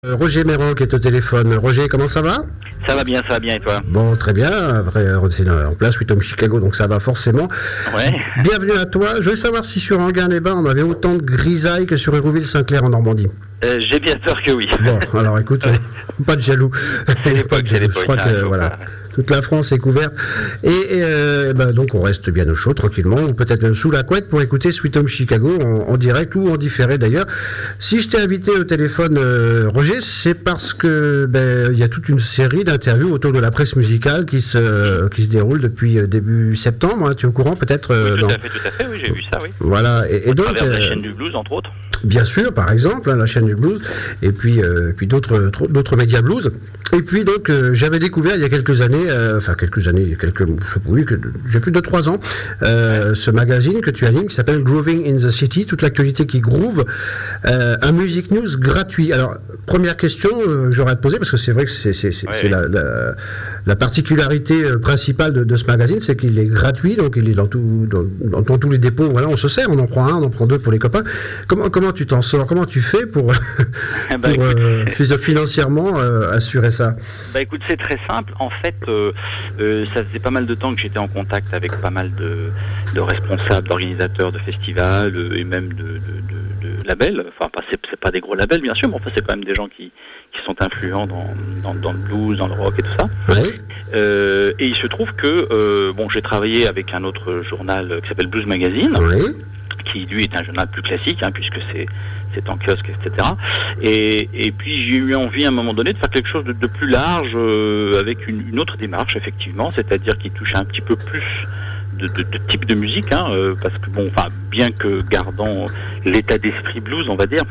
Roger Méran est au téléphone. Roger, comment ça va? Ça va bien et toi? Bon, très bien. Après, c'est en place, oui, Tom Chicago, donc ça va forcément. Ouais. Bienvenue à toi. Je veux savoir si sur Anguin-les-Bains, on avait autant de grisailles que sur Hérouville-Saint-Clair en Normandie. J'ai bien peur que oui. Bon, alors écoute, pas de jaloux. C'est l'époque, Je crois que, voilà. Toute la France est couverte. Et donc on reste bien au chaud, tranquillement, ou peut-être même sous la couette pour écouter Sweet Home Chicago en direct ou en différé d'ailleurs. Si je t'ai invité au téléphone, Roger, c'est parce que il y a toute une série d'interviews autour de la presse musicale qui se déroule depuis début septembre. Hein, tu es au courant peut-être? Oui, tout à fait, oui, j'ai vu ça, oui. Voilà. Et donc, travers la chaîne du blues, entre autres. Bien sûr, par exemple, la chaîne du blues, et puis d'autres médias blues. Et puis donc, j'avais découvert il y a quelques années, j'ai plus de 3 ans, ce magazine que tu animes qui s'appelle Grooving in the City, toute l'actualité qui groove, un music news gratuit. Alors, première question que j'aurais à te poser, parce que c'est vrai que c'est la particularité principale de ce magazine, c'est qu'il est gratuit, donc il est dans tous les dépôts. Voilà, on se sert, on en prend un, on en prend deux pour les copains. Comment tu t'en sors? Comment tu fais pour financièrement assurer ça? Bah écoute, c'est très simple. En fait, ça faisait pas mal de temps que j'étais en contact avec pas mal de responsables, d'organisateurs de festivals et même de labels. Enfin, c'est pas des gros labels, bien sûr, mais enfin, c'est quand même des gens qui sont influents dans le blues, dans le rock et tout ça. Ouais. Et il se trouve que j'ai travaillé avec un autre journal qui s'appelle Blues Magazine. Ouais. Qui lui est un journal plus classique, puisque c'est en kiosque, etc. Et puis j'ai eu envie à un moment donné de faire quelque chose de plus large, avec une autre démarche, effectivement, c'est-à-dire qui touche un petit peu plus de type de musique, parce que bien que gardant l'état d'esprit blues, on va dire.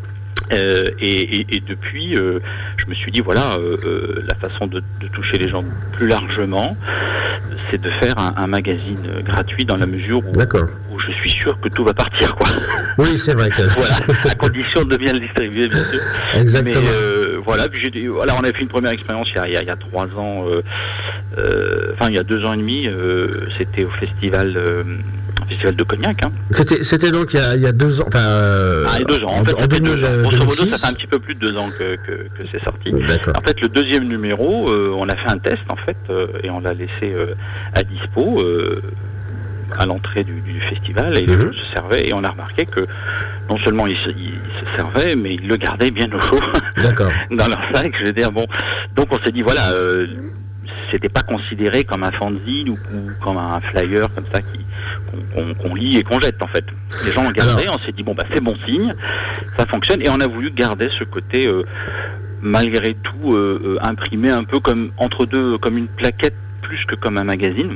Et depuis, je me suis dit, la façon de toucher les gens plus largement, c'est de faire un magazine gratuit dans la mesure où je suis sûr que tout va partir, quoi. Oui, c'est vrai. Voilà, à condition de bien le distribuer, bien sûr. Exactement. Mais on a fait une première expérience il y a 3 ans, il y a 2 ans et demi, c'était au festival de Cognac. C'était donc il y a 2 ans. Il y a 2 ans. En fait, en 2000, grosso modo, ça fait un petit peu plus de 2 ans que c'est sorti. D'accord. En fait, le deuxième numéro, on a fait un test, en fait, et on l'a laissé à dispo à l'entrée du festival, et les gens se servaient, et on a remarqué que non seulement ils se servaient, mais ils le gardaient bien au chaud dans leur sac. Je veux dire, donc on s'est dit, c'était pas considéré comme un fanzine ou comme un flyer comme ça qu'on lit et qu'on jette, en fait. Les gens ont gardé, on s'est dit c'est bon signe, ça fonctionne, et on a voulu garder ce côté malgré tout imprimé un peu comme entre deux, comme une plaquette plus que comme un magazine.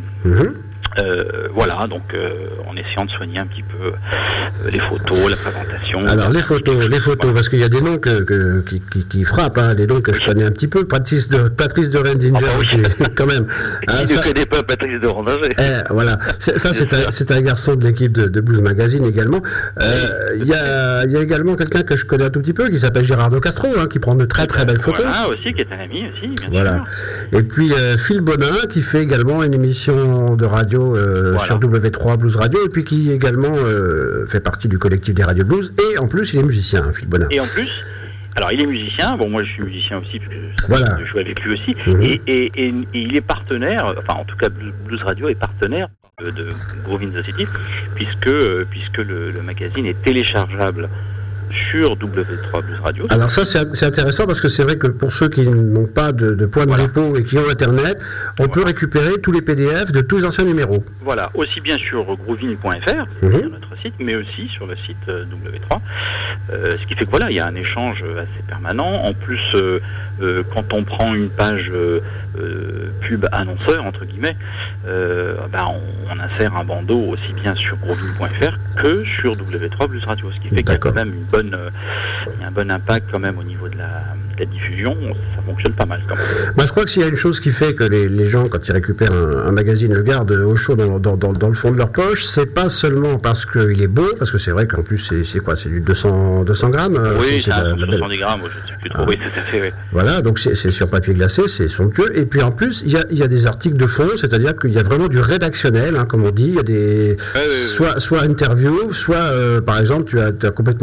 Donc en essayant de soigner un petit peu les photos, la présentation. Alors les photos, parce qu'il y a des noms qui frappent, des noms que je connais un petit peu. Patrice de Rendinger, quand même. Qui ne connaît pas Patrice de Rendinger? Voilà, ça c'est un garçon de l'équipe de Blues Magazine également. Il y a également quelqu'un que je connais un tout petit peu qui s'appelle Gérardo Castro, qui prend de très très belles photos. Voilà, aussi, qui est un ami aussi, bien sûr. Et puis Phil Bonin qui fait également une émission de radio sur W3 Blues Radio, et puis qui également fait partie du collectif des radios blues, et en plus il est musicien, Phil Bonin. Et en plus, alors il est musicien, moi je suis musicien aussi, parce que je joue avec lui aussi, et il est partenaire, en tout cas Blues Radio est partenaire de Grooving in the City, puisque le magazine est téléchargeable sur W3 Blues Radio. Alors ça c'est intéressant, parce que c'est vrai que pour ceux qui n'ont pas de point de dépôt et qui ont internet, on peut récupérer tous les PDF de tous les anciens numéros. Voilà, aussi bien sur grooving.fr, sur notre site, mais aussi sur le site W3. Ce qui fait que il y a un échange assez permanent. En plus, quand on prend une page pub annonceur, entre guillemets, on insère un bandeau aussi bien sur grooving.fr que sur W3 Blues Radio, ce qui fait qu'il y a quand même un bon impact quand même au niveau de la diffusion. Ça fonctionne pas mal quand même. Moi je crois que s'il y a une chose qui fait que les gens, quand ils récupèrent un magazine, le gardent au chaud dans le fond de leur poche, c'est pas seulement parce qu'il est beau, parce que c'est vrai qu'en plus c'est du 200 grammes. Oui, c'est 170 grammes, je ne sais plus trop. Oui, tout à fait, oui. Voilà, donc c'est sur papier glacé, c'est somptueux. Et puis en plus, il y a des articles de fond, c'est-à-dire qu'il y a vraiment du rédactionnel, comme on dit. Il y a des soit interview, soit par exemple tu as complètement décortiqué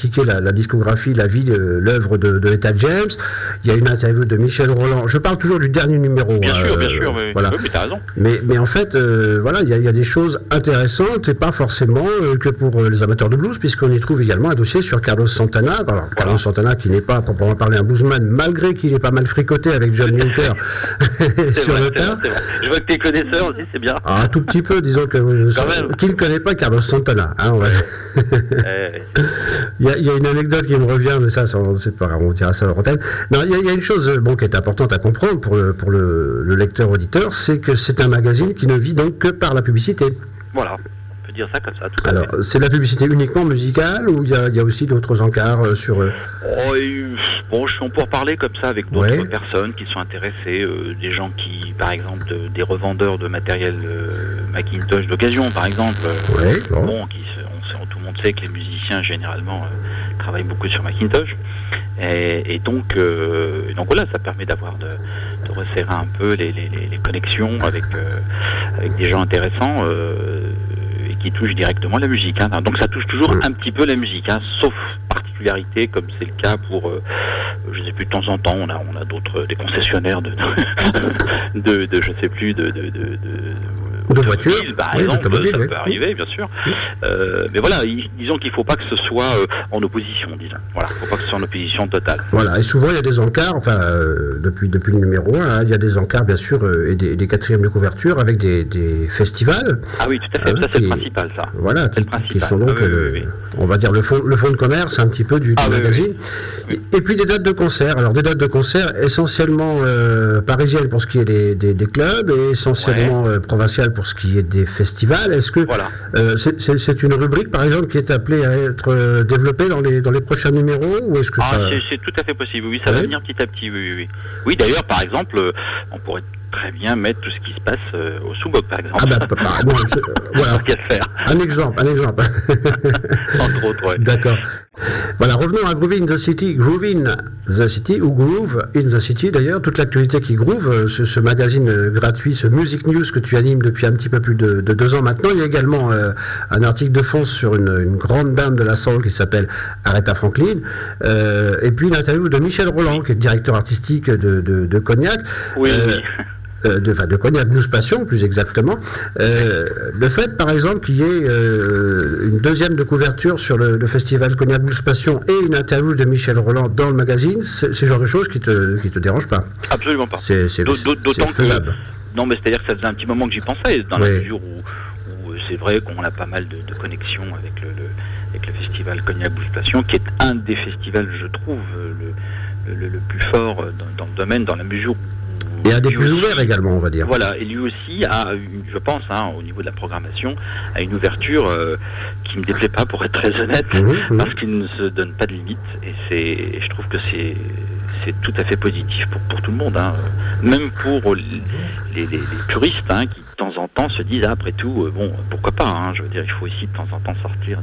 décortiqué la discographie, la vie, l'œuvre de Etta James. Il y a une interview de Michel Roland. Je parle toujours du dernier numéro. Bien sûr, voilà. Mais t'as raison. Mais en fait, voilà, il y a des choses intéressantes et pas forcément que pour les amateurs de blues, puisqu'on y trouve également un dossier sur Carlos Santana. Alors, voilà. Carlos Santana qui n'est pas, proprement parler, un bluesman, malgré qu'il est pas mal fricoté avec John Newker sur le tas. Je vois que t'es connaisseur aussi, c'est bien. Ah, un tout petit peu, disons que qui ne connaît pas Carlos Santana. Hein, ouais. Il y a une anecdote qui me revient, mais ça, c'est pas grave, on dira ça en antenne. Non, il y a une chose qui est importante à comprendre pour le lecteur auditeur, c'est que c'est un magazine qui ne vit donc que par la publicité. Voilà. Dire ça comme ça. Tout alors, c'est de la publicité uniquement musicale ou il y a aussi d'autres encarts sur... Bon, on peut en parler comme ça avec d'autres personnes qui sont intéressées, des gens qui, par exemple, des revendeurs de matériel Macintosh d'occasion, par exemple. Tout le monde sait que les musiciens, généralement, travaillent beaucoup sur Macintosh. Et donc voilà, ça permet de resserrer un peu les connexions avec des gens intéressants qui touche directement la musique. Hein. Donc ça touche toujours un petit peu la musique, hein, sauf particularité, comme c'est le cas pour, je sais plus, de temps en temps, on a des concessionnaires de je sais plus, de voitures, par exemple, ça peut arriver, bien sûr. Mais voilà, disons qu'il ne faut pas que ce soit en opposition, disons. Voilà, il ne faut pas que ce soit en opposition totale. Voilà, et souvent il y a des encarts, enfin, depuis le numéro 1, hein, il y a des encarts, bien sûr, et des quatrièmes de couverture avec des festivals. Ah oui, tout à fait, ça c'est le principal, ça. Voilà, qui sont donc, on va dire, le fond de commerce, un petit peu du magazine. Oui. Et puis des dates de concert. Alors des dates de concert essentiellement parisiennes pour ce qui est des clubs et essentiellement provinciales pour ce qui est des festivals. Est-ce que c'est une rubrique, par exemple, qui est appelée à être développée dans les prochains numéros, ou est-ce que c'est tout à fait possible. Oui, ça va venir petit à petit. Oui. Oui, d'ailleurs, par exemple, on pourrait très bien mettre tout ce qui se passe au Sous-Boc, par exemple. Voilà. Qu'à faire. Un exemple. Entre autres, ouais. D'accord. Voilà, revenons à Groove in the City. Groove in the City, ou Groove in the City d'ailleurs, toute l'actualité qui groove, ce magazine gratuit, ce Music News que tu animes depuis un petit peu plus de 2 ans maintenant. Il y a également un article de fond sur une grande dame de la soul qui s'appelle Aretha Franklin, et puis une interview de Michel Roland, qui est directeur artistique de Cognac. Oui. De Cognac Blues Passion, plus exactement. Le fait, par exemple, qu'il y ait une deuxième de couverture sur le festival Cognac Blues Passion et une interview de Michel Roland dans le magazine, c'est ce genre de choses qui te dérangent pas? Absolument pas. D'autant que... Non, mais c'est-à-dire que ça faisait un petit moment que j'y pensais, dans la mesure où c'est vrai qu'on a pas mal de connexions avec le festival Cognac Blues Passion, qui est un des festivals, je trouve, le plus fort dans le domaine, dans la mesure où et un des plus ouverts également, on va dire. Voilà, et lui aussi a, je pense, au niveau de la programmation, a une ouverture qui me déplaît pas, pour être très honnête, parce qu'il ne se donne pas de limite, et je trouve que c'est tout à fait positif pour tout le monde, hein. Même pour les puristes, hein, qui de temps en temps se disent après tout, bon, pourquoi pas, hein, je veux dire, il faut aussi de temps en temps sortir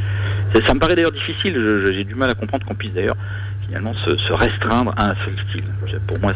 ça me paraît d'ailleurs difficile, j'ai du mal à comprendre qu'on puisse d'ailleurs finalement se restreindre à un seul style. Pour moi,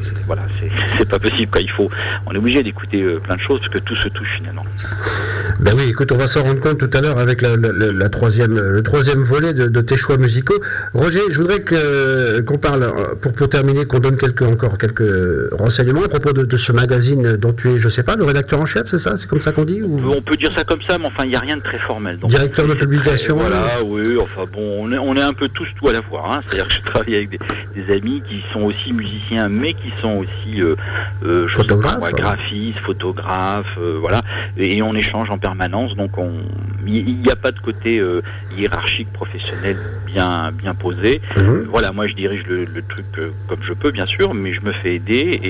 c'est pas possible, quoi. On est obligé d'écouter plein de choses parce que tout se touche finalement. Ben oui, écoute, on va s'en rendre compte tout à l'heure avec le troisième volet de tes choix musicaux. Roger, je voudrais qu'on parle, pour terminer, qu'on donne encore quelques renseignements à propos de ce magazine dont tu es, je sais pas, le rédacteur en chef, c'est ça? C'est comme ça qu'on dit, ou... On peut dire ça comme ça, mais enfin, il n'y a rien de très formel. Donc, directeur de publication. Voilà, oui, enfin bon, on est un peu tous tout à la fois, hein. C'est-à-dire que je travaille avec des amis qui sont aussi musiciens, mais qui sont aussi photographes, graphistes, photographes, voilà, et on échange en permanence, donc il n'y a pas de côté hiérarchique professionnel bien posé. Voilà, moi je dirige le truc comme je peux, bien sûr, mais je me fais aider,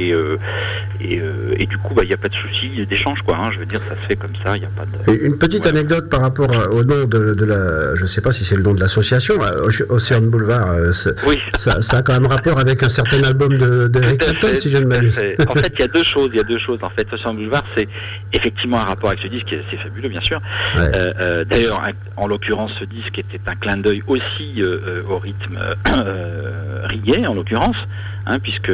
et du coup, il n'y a pas de souci d'échange, quoi, hein. Je veux dire, ça se fait comme ça, il n'y a pas de... Une petite anecdote par rapport au nom de la... Je ne sais pas si c'est le nom de l'association, Ocean Boulevard, oui. Ça a quand même rapport avec un certain album de Eric Clapton, si je ne m'abuse. En fait, il y a deux choses. En fait, Ocean Boulevard, c'est effectivement un rapport avec ce disque, c'est fabuleux, bien sûr. Ouais. D'ailleurs, en l'occurrence, ce disque était un clin d'œil aussi au rythme reggae, en l'occurrence, hein, puisque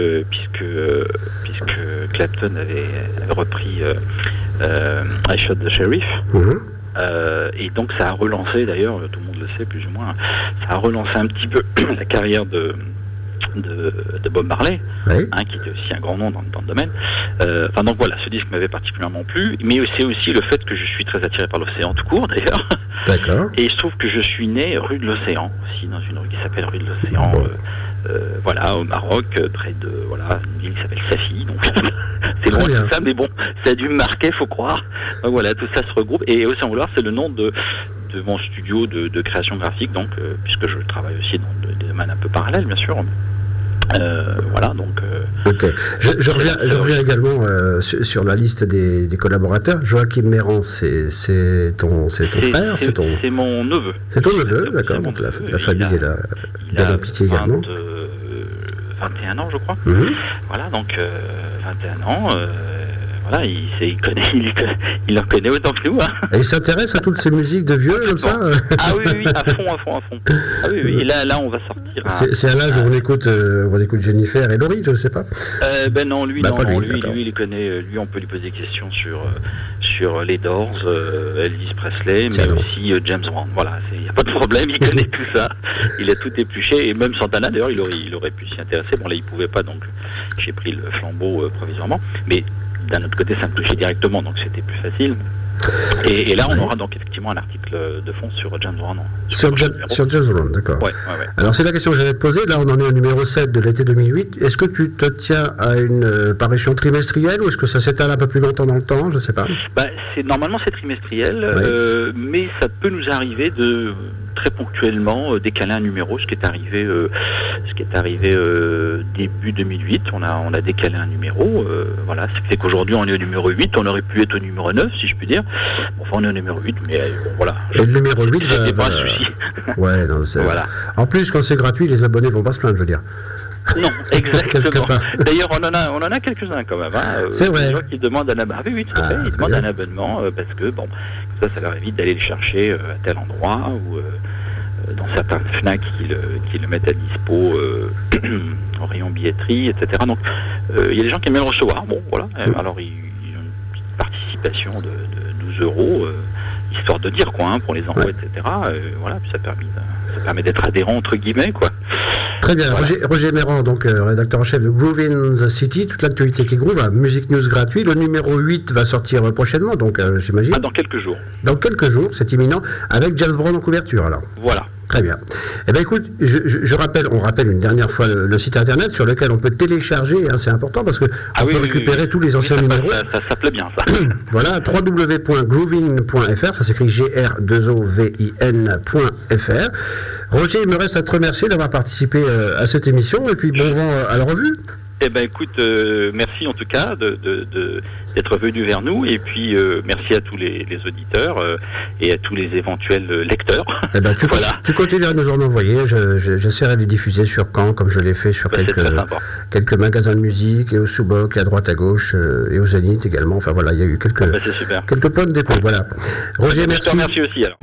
Clapton avait repris I Shot the Sheriff. Et donc ça a relancé, d'ailleurs, tout le monde monde le sait plus ou moins, ça a relancé un petit peu la carrière de Bob Marley, Oui. qui était aussi un grand nom dans le domaine. Donc voilà, ce disque m'avait particulièrement plu, mais c'est aussi le fait que je suis très attiré par l'océan tout court d'ailleurs. D'accord. Et il se trouve que je suis né rue de l'Océan, aussi dans une rue qui s'appelle rue de l'Océan, Bon. au Maroc, près de une ville qui s'appelle Safi. Donc c'est loin Très bien. tout ça, mais bon, ça a dû me marquer, faut croire. Donc voilà, tout ça se regroupe. Et Océan Vouloir, c'est le nom de mon studio de création graphique, donc puisque je travaille aussi dans des domaines un peu parallèles, bien sûr. Voilà, donc. Ok. Je reviens également sur la liste des collaborateurs. Joachim Mérand, c'est ton frère, c'est mon neveu. C'est ton neveu, d'accord. C'est mon Donc la neveu. famille est là, bien impliquée également. 21 ans, je crois. Mhm. Voilà, donc 21 ans. Voilà, il en connaît autant que nous. Hein. Et il s'intéresse à toutes ces musiques de vieux comme ça. Ah oui, à fond. Ah oui. Et là, on va sortir. C'est à l'âge où on écoute Jennifer et Laurie, je ne sais pas. Non, lui, Pas lui, lui, il connaît. Lui, on peut lui poser des questions sur les Doors, Elvis Presley, mais aussi James Brown. Voilà, il n'y a pas de problème, il connaît tout ça. Il a tout épluché, et même Santana, d'ailleurs, il aurait pu s'y intéresser. Bon, là, il pouvait pas, donc j'ai pris le flambeau provisoirement. Mais d'un autre côté, ça me touchait directement, donc c'était plus facile. Et là, on aura donc effectivement un article de fond sur James Brown. Sur James Brown, d'accord. Ouais. Alors, c'est la question que j'allais te poser. Là, on en est au numéro 7 de l'été 2008. Est-ce que tu te tiens à une parution trimestrielle ou est-ce que ça s'étale un peu plus longtemps dans le temps? Je ne sais pas. Normalement, c'est trimestriel, mais ça peut nous arriver de très ponctuellement décaler un numéro, ce qui est arrivé début 2008. On a décalé un numéro. Voilà, ce qui fait qu'aujourd'hui, on est au numéro 8. On aurait pu être au numéro 9, si je puis dire. Enfin, on est au numéro 8, mais voilà. Et le numéro 8 c'est pas un souci. Ouais, non, c'est... Voilà. En plus, quand c'est gratuit, les abonnés vont pas se plaindre, je veux dire. Non, exactement. D'ailleurs, on en a quelques-uns quand même. C'est vrai. Des gens qui demandent un abonnement. Oui, tout à fait. Ils demandent un abonnement parce que ça leur évite d'aller le chercher à tel endroit ou dans certains Fnac qui le mettent à dispo en rayon billetterie, etc. Donc, il y a des gens qui aiment bien le recevoir. Bon, voilà. Alors, ils ont une petite participation de 12 €. Histoire de dire quoi, pour les envois, etc. Voilà, puis ça permet d'être adhérent entre guillemets, quoi. Très bien. Voilà. Roger Mérand, donc rédacteur en chef de Groove in the City, toute l'actualité qui groove, Music News gratuit. Le numéro 8 va sortir prochainement, donc j'imagine. Dans quelques jours. Dans quelques jours, c'est imminent, avec James Brown en couverture alors. Voilà. Très bien. Eh bien écoute, on rappelle une dernière fois le site internet sur lequel on peut télécharger, c'est important parce que on peut récupérer tous les anciens numéros. Ça s'appelait bien ça. Voilà, www.groovin.fr, ça s'écrit G-R-2-O-V-I-N.fr. Roger, il me reste à te remercier d'avoir participé à cette émission et puis bon vent à la revue. Eh ben écoute, merci en tout cas d'être venu vers nous et puis merci à tous les auditeurs et à tous les éventuels lecteurs. Eh ben, tu continues à nous en envoyer, j'essaierai de les diffuser sur Caen comme je l'ai fait sur quelques magasins de musique et au Sous-Boc, à droite à gauche et au Zénith également. Enfin voilà, il y a eu quelques points de dépôt. Voilà. Roger, merci. Je te remercie aussi alors.